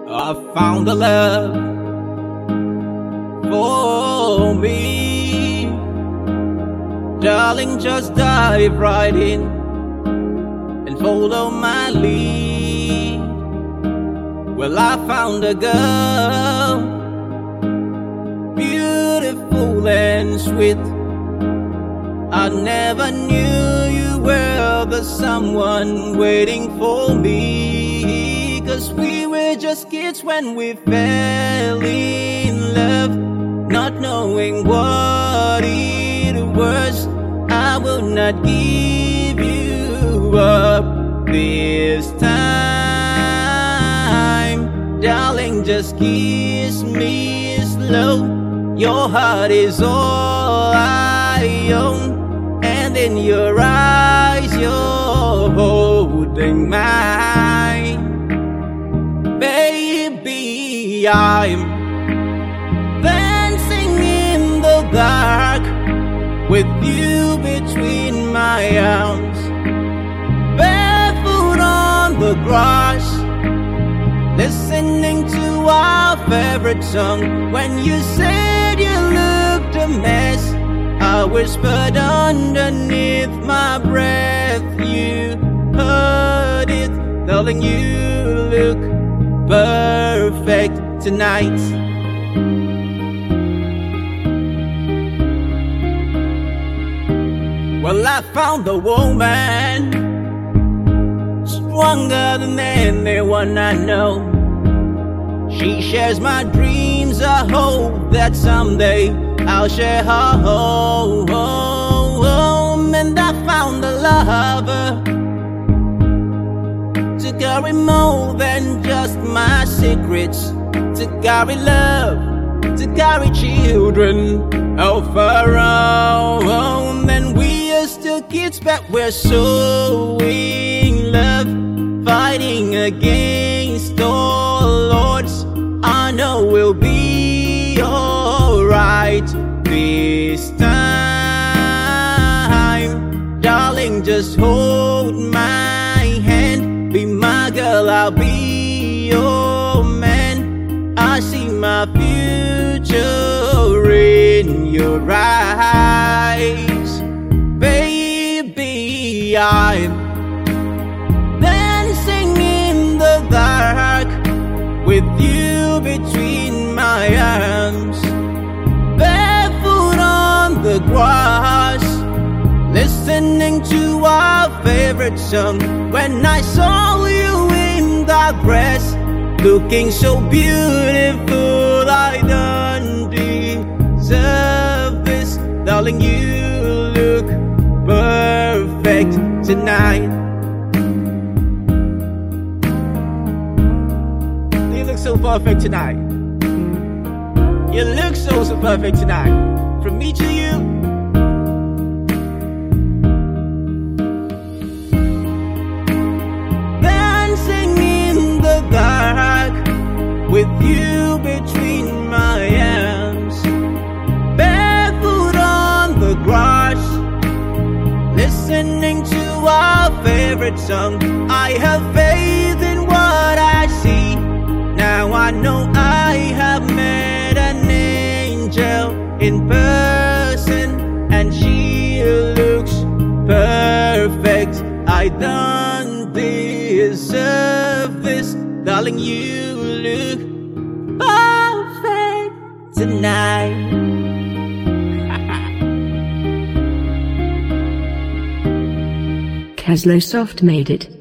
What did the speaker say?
I found a love for me. Darling, just dive right in and follow my lead. Well, I found a girl, beautiful and sweet. I never knew you were the someone waiting for me. 'Cause we were just kids when we fell in love, not knowing what it was. I will not give you up this time. Darling, just kiss me slow. Your heart is all I own, and in your eyes you're holding mine. Baby, I'm dancing in the dark with you between my arms, barefoot on the grass, listening to our favorite song. When you said you looked a mess, I whispered underneath my breath. You heard it, darling, you look perfect tonight. Well, I found a woman stronger than anyone I know. She shares my dreams. I hope that someday I'll share her home. And I found a lover to carry more than just my secrets, to carry love, to carry children of our own. And we are still kids, but we're so in love, fighting against all odds. I know we'll be alright this time. Darling, just hold my hand, be my girl, I'll be your man. I see my future in your eyes. Baby, I'm dancing in the dark with you between my arms, barefoot on the grass, listening to our favorite song. When I saw you in that dress, looking so beautiful, I don't deserve this. Darling, you look perfect tonight. You look so perfect tonight. You look so perfect tonight. From me to you. Dancing in the dark with you between my arms, barefoot on the grass, listening to our favorite song. I have faith in what I see. Now I know I have met an angel in person, and she looks perfect. I don't deserve this. Darling, you look perfect tonight. Caslow Soft made it.